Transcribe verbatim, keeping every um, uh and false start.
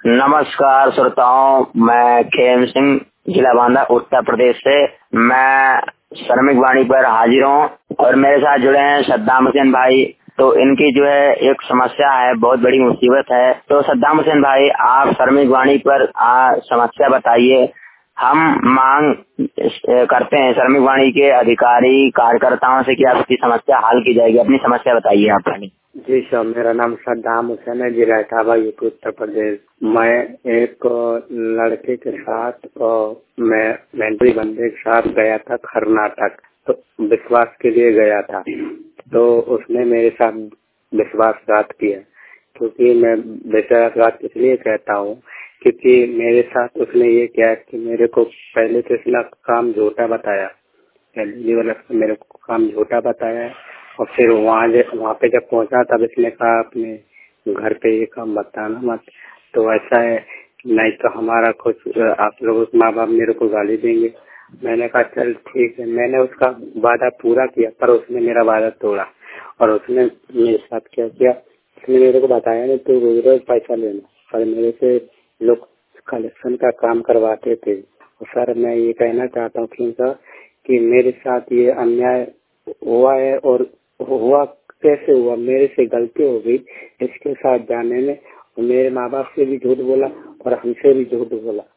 नमस्कार श्रोताओं, मैं खेम सिंह, जिला बांदा, उत्तर प्रदेश से। मैं श्रमिक वाणी पर हाजिर हूँ और मेरे साथ जुड़े हैं सद्दाम हुसैन भाई। तो इनकी जो है एक समस्या है, बहुत बड़ी मुसीबत है। तो सद्दाम हुसैन भाई, आप श्रमिक वाणी पर आ, समस्या बताइए। हम मांग करते हैं श्रमिक वाणी के अधिकारी कार्यकर्ताओं से कि आपकी समस्या हल की जाएगी। अपनी समस्या बताइए आप पहले। जी सर, मेरा नाम सद्दाम हुसैन है, जिला इटावा, यूपी, उत्तर प्रदेश। मैं एक लड़के के साथ और मैं मेंटली बंदे के साथ गया था कर्नाटक, तो विश्वास के लिए गया था। तो उसने मेरे साथ विश्वासघात किया। क्योंकि मैं विश्वासघात इसलिए कहता हूँ क्योंकि मेरे साथ उसने ये किया कि मेरे को पहले तो इसने काम झूठा बताया, पहले वाला मेरे को काम झूठा बताया। और फिर वहाँ वहाँ पे जब पहुँचा तब इसने कहा अपने घर पे ये काम बताना मत। तो ऐसा है, नहीं तो हमारा कुछ आप लोग माँ बाप मेरे को गाली देंगे। मैंने कहा चल ठीक है। मैंने उसका वादा पूरा किया, पर उसने मेरा वादा तोड़ा। और उसने मेरे साथ क्या किया, उसने मेरे को बताया नहीं तो रोज रोज पैसा लेना, पर मेरे से लोग कलेक्शन का काम करवाते थे। और सर, मैं ये कहना चाहता हूँ कि सर कि मेरे साथ ये अन्याय हुआ है, और हुआ कैसे हुआ, मेरे से गलती हो गई इसके साथ जाने में। मेरे माँ बाप से भी झूठ बोला और हमसे भी झूठ बोला।